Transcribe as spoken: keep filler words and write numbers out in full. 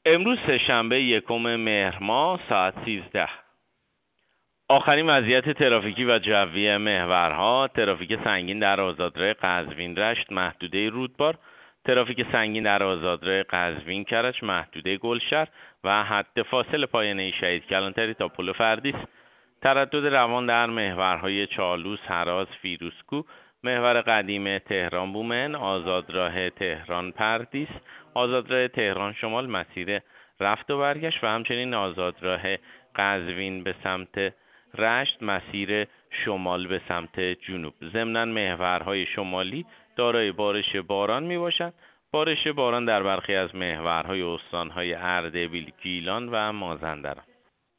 امروز سه‌شنبه یکم مهر ماه ساعت سیزده. آخرین وضعیت ترافیکی و جوی محورها: ترافیک سنگین در آزادراه قزوین رشت محدوده رودبار، ترافیک سنگین در آزادراه قزوین کرج محدوده گلشهر و حد فاصل پایانه شهید کلانتری تا پل فردیس. تردد روان در محورهای چالوس، هراز، فیروزکوه، محور قدیم تهران بومن، آزادراه تهران پردیس، آزادراه تهران شمال مسیر رفت و برگشت و همچنین آزادراه قزوین به سمت رشت مسیر شمال به سمت جنوب. ضمناً محورهای شمالی دارای بارش باران می باشند. بارش باران در برخی از محورهای استانهای اردبیل، گیلان و مازندران.